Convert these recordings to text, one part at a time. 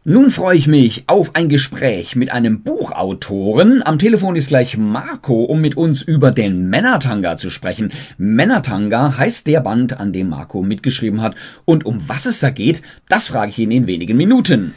Nun freue ich mich auf ein Gespräch mit einem Buchautoren. Am Telefon ist gleich Marco, um mit uns über den Männertanga zu sprechen. Männertanga heißt der Band, an dem Marco mitgeschrieben hat. Und um was es da geht, das frage ich ihn in wenigen Minuten.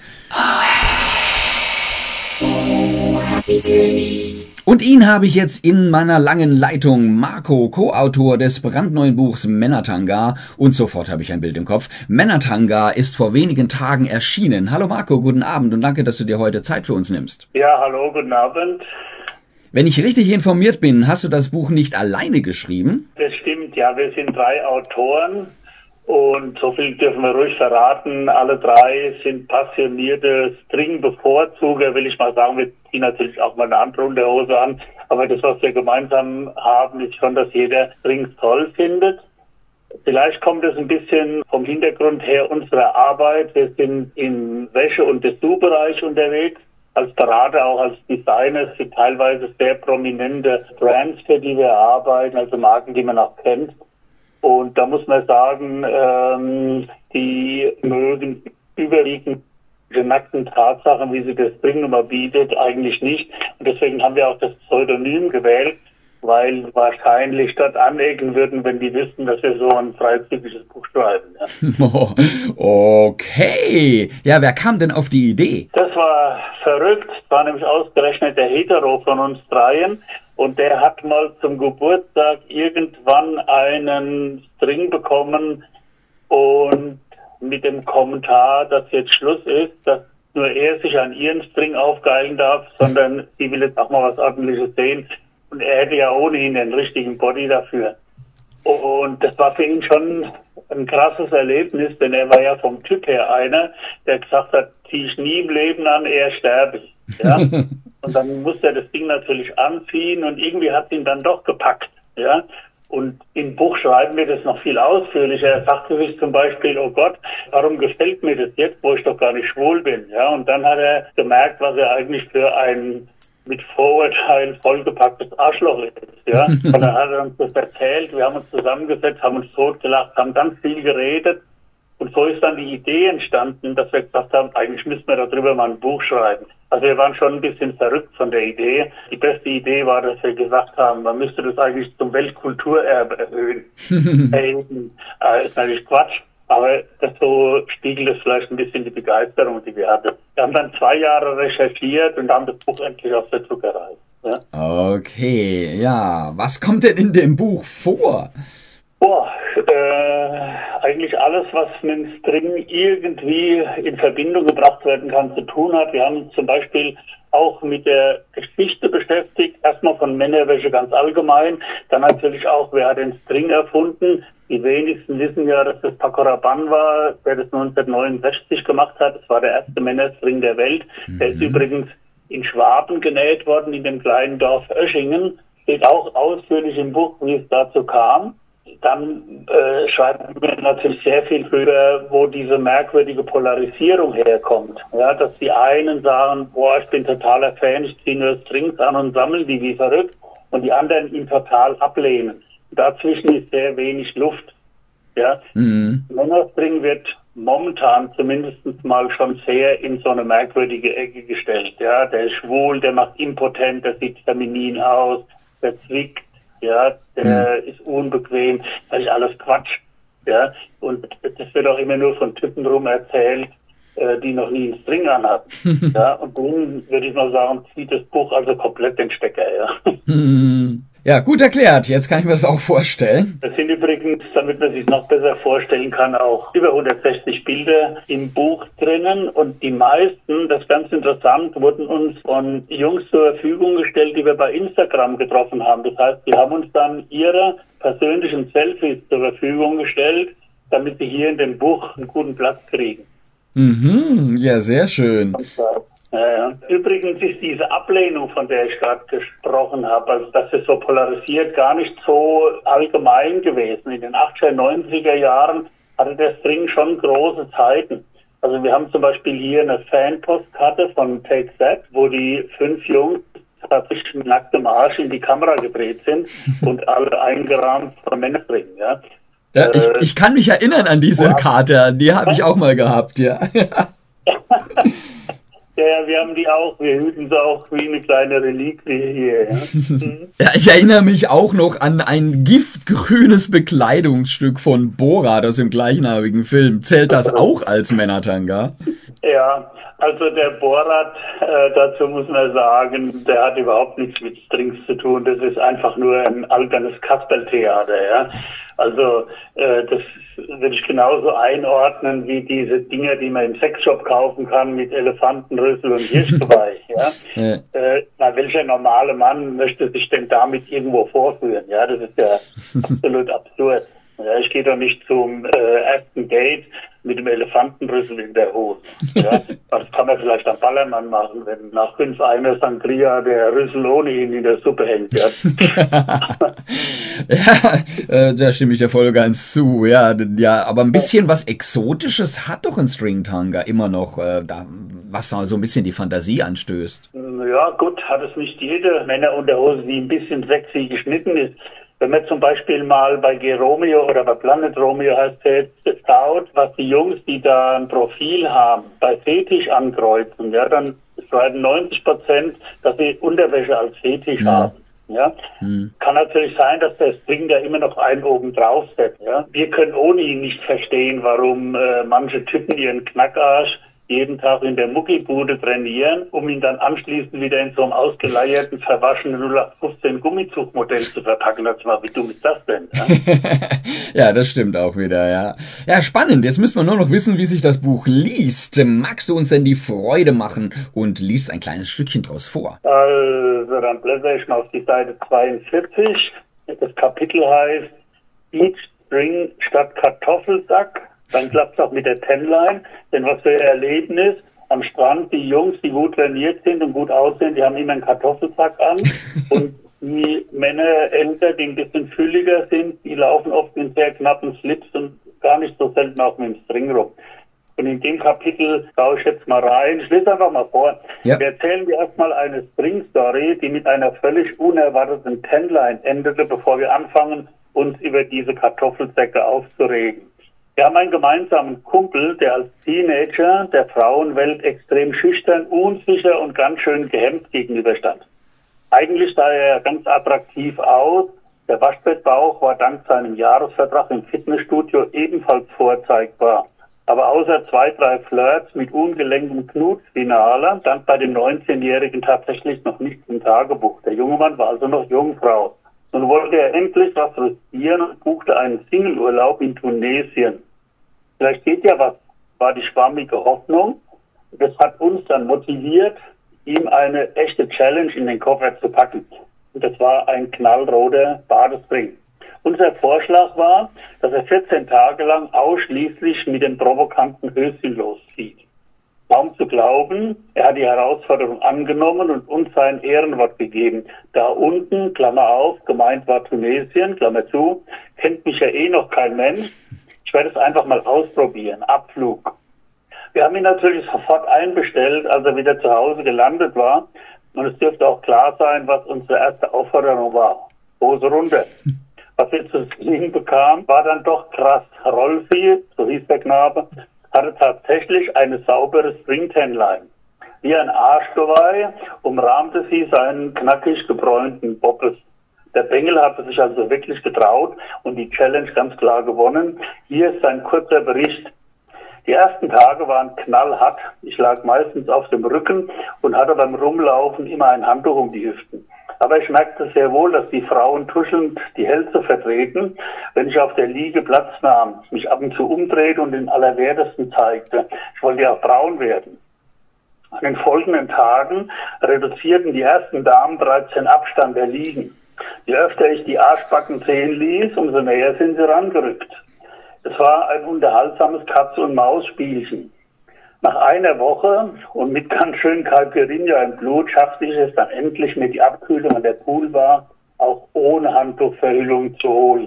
Und ihn habe ich jetzt in meiner langen Leitung. Marco, Co-Autor des brandneuen Buchs Männertanga. Und sofort habe ich ein Bild im Kopf. Männertanga ist vor wenigen Tagen erschienen. Hallo Marco, guten Abend und danke, dass du dir heute Zeit für uns nimmst. Ja, hallo, guten Abend. Wenn ich richtig informiert bin, hast du das Buch nicht alleine geschrieben? Das stimmt, ja, wir sind 3 Autoren. Und so viel dürfen wir ruhig verraten. Alle 3 sind passionierte String-Bevorzuger, will ich mal sagen. Wir ziehen natürlich auch mal eine andere Unterhose an. Aber das, was wir gemeinsam haben, ist schon, dass jeder Strings toll findet. Vielleicht kommt es ein bisschen vom Hintergrund her unserer Arbeit. Wir sind im Wäsche- und Dessous-Bereich unterwegs. Als Berater, auch als Designer für teilweise sehr prominente Brands, für die wir arbeiten, also Marken, die man auch kennt. Und da muss man sagen, die mögen überwiegend die nackten Tatsachen, wie sie das Stringnummer bietet, eigentlich nicht. Und deswegen haben wir auch das Pseudonym gewählt, weil wahrscheinlich dort anecken würden, wenn die wüssten, dass wir so ein freizügiges Buch schreiben. Ja. Okay. Ja, wer kam denn auf die Idee? Das war verrückt. Das war nämlich ausgerechnet der Hetero von uns 3. Und der hat mal zum Geburtstag irgendwann einen String bekommen und mit dem Kommentar, dass jetzt Schluss ist, dass nur er sich an ihren String aufgeilen darf, sondern sie will jetzt auch mal was Ordentliches sehen. Und er hätte ja ohnehin den richtigen Body dafür. Und das war für ihn schon ein krasses Erlebnis, denn er war ja vom Typ her einer, der gesagt hat, zieh ich nie im Leben an, eher sterbe ich. Ja? Und dann musste er das Ding natürlich anziehen und irgendwie hat ihn dann doch gepackt. Ja? Und im Buch schreiben wir das noch viel ausführlicher. Er sagte sich zum Beispiel, oh Gott, warum gefällt mir das jetzt, wo ich doch gar nicht schwul bin? Ja? Und dann hat er gemerkt, was er eigentlich für ein mit Vorurteilen vollgepacktes Arschloch ist. Ja? Und dann hat er uns das erzählt, wir haben uns zusammengesetzt, haben uns totgelacht, haben ganz viel geredet. Und so ist dann die Idee entstanden, dass wir gesagt haben, eigentlich müssen wir darüber mal ein Buch schreiben. Also wir waren schon ein bisschen verrückt von der Idee. Die beste Idee war, dass wir gesagt haben, man müsste das eigentlich zum Weltkulturerbe erhöhen. Ist natürlich Quatsch, aber das so spiegelt es vielleicht ein bisschen die Begeisterung, die wir hatten. Wir haben dann 2 Jahre recherchiert und haben das Buch endlich auf der Druckerei. Ja? Okay, ja. Was kommt denn in dem Buch vor? Eigentlich alles, was mit dem String irgendwie in Verbindung gebracht werden kann, zu tun hat. Wir haben uns zum Beispiel auch mit der Geschichte beschäftigt, erstmal von Männerwäsche ganz allgemein, dann natürlich auch, wer hat den String erfunden. Die wenigsten wissen ja, dass das Paco Rabanne war, der das 1969 gemacht hat. Das war der erste Männerstring der Welt. Der ist übrigens in Schwaben genäht worden, in dem kleinen Dorf Oeschingen. Steht auch ausführlich im Buch, wie es dazu kam. Dann schreiben wir natürlich sehr viel darüber, wo diese merkwürdige Polarisierung herkommt. Ja, dass die einen sagen, boah, ich bin totaler Fan, ich ziehe nur Strings an und sammle die wie verrückt, und die anderen ihn total ablehnen. Dazwischen ist sehr wenig Luft. Ja, Männerstring wird momentan zumindest mal schon sehr in so eine merkwürdige Ecke gestellt. Ja, der ist schwul, der macht impotent, der sieht feminin aus, der zwickt. Ja, der ist unbequem, das ist alles Quatsch. Ja, und das wird auch immer nur von Typen rum erzählt, die noch nie einen String anhatten. Ja, und nun würde ich mal sagen, zieht das Buch also komplett den Stecker, ja. Ja, gut erklärt. Jetzt kann ich mir das auch vorstellen. Das sind übrigens, damit man sich noch besser vorstellen kann, auch über 160 Bilder im Buch drinnen. Und die meisten, das ist ganz interessant, wurden uns von Jungs zur Verfügung gestellt, die wir bei Instagram getroffen haben. Das heißt, die haben uns dann ihre persönlichen Selfies zur Verfügung gestellt, damit sie hier in dem Buch einen guten Platz kriegen. Ja, sehr schön. Übrigens ist diese Ablehnung, von der ich gerade gesprochen habe, also dass es so polarisiert, gar nicht so allgemein gewesen. In den 80er, 90er Jahren hatte der String schon große Zeiten. Also wir haben zum Beispiel hier eine Fanpostkarte von Take That, wo die 5 Jungs tatsächlich mit nacktem Arsch in die Kamera gedreht sind und alle eingerahmt von Männerstring, ja. Ja, ich kann mich erinnern an diese Karte, die habe ich auch mal gehabt, ja. Ja, wir haben die auch, wir hüten sie auch wie eine kleine Reliquie hier. Ja? Ja, ich erinnere mich auch noch an ein giftgrünes Bekleidungsstück von Borat aus dem gleichnamigen Film. Zählt das auch als Männertanga? Ja, also der Borat, dazu muss man sagen, der hat überhaupt nichts mit Strings zu tun. Das ist einfach nur ein albernes Kasperltheater, ja. Also das würde ich genauso einordnen wie diese Dinger, die man im Sexshop kaufen kann mit Elefantenrüssel und Hirschgeweih, ja. Welcher normale Mann möchte sich denn damit irgendwo vorführen? Ja, das ist ja absolut absurd. Ja, ich gehe doch nicht zum ersten Date mit dem Elefantenrüssel in der Hose. Ja, das kann man vielleicht am Ballermann machen, wenn nach 5 Eimer Sangria der Rüssel ohnehin in der Suppe hängt. Ja, ja, da stimme ich der voll ganz zu. Ja, aber ein bisschen was Exotisches hat doch ein Stringtanga immer noch, was so ein bisschen die Fantasie anstößt. Ja, gut, hat es nicht jede Männerunterhose, die ein bisschen sexy geschnitten ist. Wenn man zum Beispiel mal bei G-Romeo oder bei Planet Romeo heißt es, schaut, was die Jungs, die da ein Profil haben, bei Fetisch ankreuzen, ja, dann schreiben 90%, dass sie Unterwäsche als Fetisch haben. Ja, kann natürlich sein, dass der String da immer noch einen oben drauf setzt. Ja, wir können ohne ihn nicht verstehen, warum manche Typen ihren Knackarsch jeden Tag in der Muckibude trainieren, um ihn dann anschließend wieder in so einem ausgeleierten, verwaschenen 0815 Gummizugmodell zu verpacken. Das war, wie dumm ist das denn? Ja? Ja, das stimmt auch wieder, ja. Ja, spannend. Jetzt müssen wir nur noch wissen, wie sich das Buch liest. Magst du uns denn die Freude machen und liest ein kleines Stückchen draus vor? Also, dann blätter ich mal auf die Seite 42. Das Kapitel heißt Eat String statt Kartoffelsack. Dann klappt es auch mit der Tenline, denn was wir erleben ist, am Strand, die Jungs, die gut trainiert sind und gut aussehen, die haben immer einen Kartoffelsack an und die Männer älter, die ein bisschen fülliger sind, die laufen oft in sehr knappen Slips und gar nicht so selten auch mit dem String rum. Und in dem Kapitel schaue ich jetzt mal rein. Ich lese einfach mal vor. Ja. Wir erzählen dir erstmal eine String-Story, die mit einer völlig unerwarteten Tenline endete, bevor wir anfangen, uns über diese Kartoffelsäcke aufzuregen. Wir haben einen gemeinsamen Kumpel, der als Teenager der Frauenwelt extrem schüchtern, unsicher und ganz schön gehemmt gegenüberstand. Eigentlich sah er ganz attraktiv aus. Der Waschbettbauch war dank seinem Jahresvertrag im Fitnessstudio ebenfalls vorzeigbar. Aber außer 2, 3 Flirts mit ungelenktem Knutsfinale stand bei dem 19-Jährigen tatsächlich noch nichts im Tagebuch. Der junge Mann war also noch Jungfrau. Nun wollte er endlich was riskieren und buchte einen Singleurlaub in Tunesien. Vielleicht geht ja was, war die schwammige Hoffnung. Das hat uns dann motiviert, ihm eine echte Challenge in den Koffer zu packen. Und das war ein knallroter Badestring. Unser Vorschlag war, dass er 14 Tage lang ausschließlich mit dem provokanten Höschen loszieht. Kaum zu glauben, er hat die Herausforderung angenommen und uns sein Ehrenwort gegeben. Da unten, Klammer auf, gemeint war Tunesien, Klammer zu, kennt mich ja eh noch kein Mensch. Ich werde es einfach mal ausprobieren. Abflug. Wir haben ihn natürlich sofort einbestellt, als er wieder zu Hause gelandet war. Und es dürfte auch klar sein, was unsere erste Aufforderung war. Hose runter. Was wir zu sehen bekamen, war dann doch krass. Rolfi, so hieß der Knabe, hatte tatsächlich eine saubere Stringtenline. Wie ein Arschgeweih umrahmte sie seinen knackig gebräunten Bobbes. Der Bengel hatte sich also wirklich getraut und die Challenge ganz klar gewonnen. Hier ist ein kurzer Bericht. Die ersten Tage waren knallhart. Ich lag meistens auf dem Rücken und hatte beim Rumlaufen immer ein Handtuch um die Hüften. Aber ich merkte sehr wohl, dass die Frauen tuschelnd die Hälse vertreten, wenn ich auf der Liege Platz nahm, mich ab und zu umdrehte und den Allerwertesten zeigte. Ich wollte ja braun werden. An den folgenden Tagen reduzierten die ersten Damen bereits den Abstand der Liegen. Je öfter ich die Arschbacken sehen ließ, umso näher sind sie rangerückt. Es war ein unterhaltsames Katz-und-Maus-Spielchen. Nach einer Woche und mit ganz schön Caipirinha im Blut schaffte ich es dann endlich, mir die Abkühlung an der Poolbar auch ohne Handtuchverhüllung zu holen.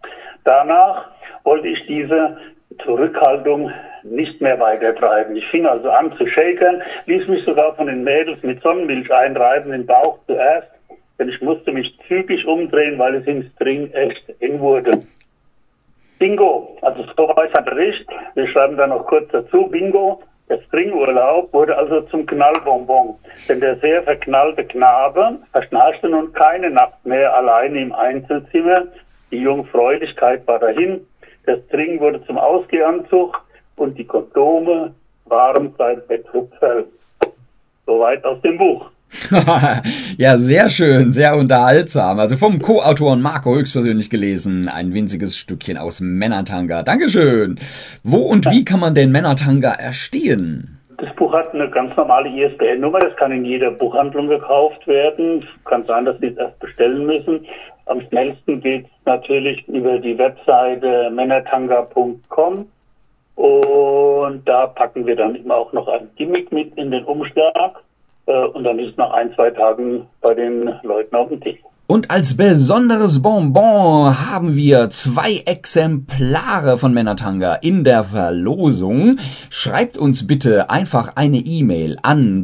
Danach wollte ich diese Zurückhaltung nicht mehr weitertreiben. Ich fing also an zu shakern, ließ mich sogar von den Mädels mit Sonnenmilch einreiben, den Bauch zuerst, denn ich musste mich zügig umdrehen, weil es im String echt eng wurde. Bingo, also so war sein Bericht. Wir schreiben dann noch kurz dazu, Bingo. Der Stringurlaub wurde also zum Knallbonbon, denn der sehr verknallte Knabe verschnarchte nun keine Nacht mehr alleine im Einzelzimmer. Die Jungfräulichkeit war dahin, der String wurde zum Ausgehanzug und die Kondome waren sein Betthupferl. Soweit aus dem Buch. Ja, sehr schön, sehr unterhaltsam. Also vom Co-Autoren Marco höchstpersönlich gelesen, ein winziges Stückchen aus Männertanga. Dankeschön. Wo und wie kann man den Männertanga erstehen? Das Buch hat eine ganz normale ISBN-Nummer, das kann in jeder Buchhandlung gekauft werden. Kann sein, dass Sie es erst bestellen müssen. Am schnellsten geht es natürlich über die Webseite männertanga.com und da packen wir dann immer auch noch ein Gimmick mit in den Umschlag. Und dann ist es nach 1-2 Tagen bei den Leuten auf dem Tisch. Und als besonderes Bonbon haben wir 2 Exemplare von Männertanga in der Verlosung. Schreibt uns bitte einfach eine E-Mail an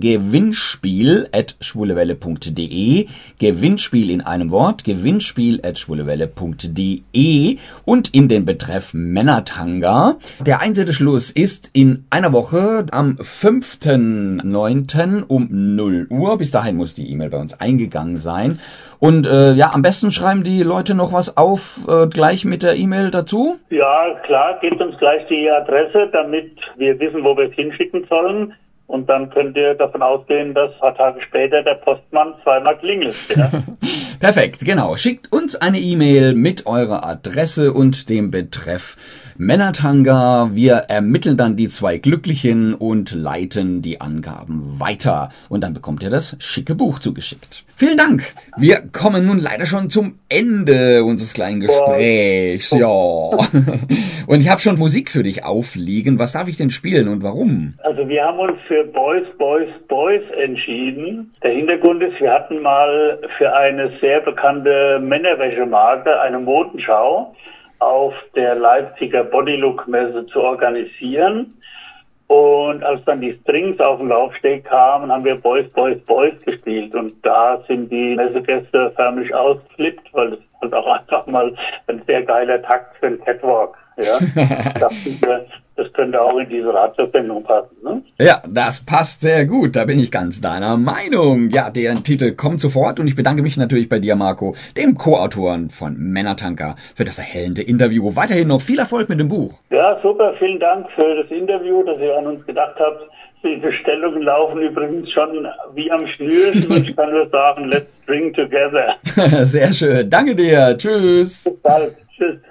gewinnspiel@schwulewelle.de, Gewinnspiel in einem Wort, gewinnspiel@schwulewelle.de und in den Betreff Männertanga. Der Einsendeschluss ist in einer Woche am 5.9. um 0 Uhr. Bis dahin muss die E-Mail bei uns eingegangen sein. Und am besten schreiben die Leute noch was auf, gleich mit der E-Mail dazu? Ja, klar, gebt uns gleich die Adresse, damit wir wissen, wo wir es hinschicken sollen. Und dann könnt ihr davon ausgehen, dass ein paar Tage später der Postmann zweimal klingelt. Ja? Perfekt, genau. Schickt uns eine E-Mail mit eurer Adresse und dem Betreff Männertanga. Wir ermitteln dann die 2 Glücklichen und leiten die Angaben weiter. Und dann bekommt ihr das schicke Buch zugeschickt. Vielen Dank. Wir kommen nun leider schon zum Ende unseres kleinen Gesprächs. Ja. Und ich habe schon Musik für dich aufliegen. Was darf ich denn spielen und warum? Also wir haben uns für Boys, Boys, Boys entschieden. Der Hintergrund ist, wir hatten mal für eine sehr bekannte Männerwäschemarke eine Modenschau auf der Leipziger Bodylook-Messe zu organisieren. Und als dann die Strings auf den Laufsteg kamen, haben wir Boys, Boys, Boys gespielt. Und da sind die Messegäste förmlich ausgeflippt, weil das halt auch einfach mal ein sehr geiler Takt für einen Catwalk. Ja? Das könnte auch in diese Radiosendung passen, ne? Ja, das passt sehr gut. Da bin ich ganz deiner Meinung. Ja, der Titel kommt sofort und ich bedanke mich natürlich bei dir, Marco, dem Co-Autoren von Männertanga, für das erhellende Interview. Weiterhin noch viel Erfolg mit dem Buch. Ja, super. Vielen Dank für das Interview, dass ihr an uns gedacht habt. Die Bestellungen laufen übrigens schon wie am Schnürchen und ich kann nur sagen, let's drink together. Sehr schön. Danke dir. Tschüss. Bis bald. Tschüss.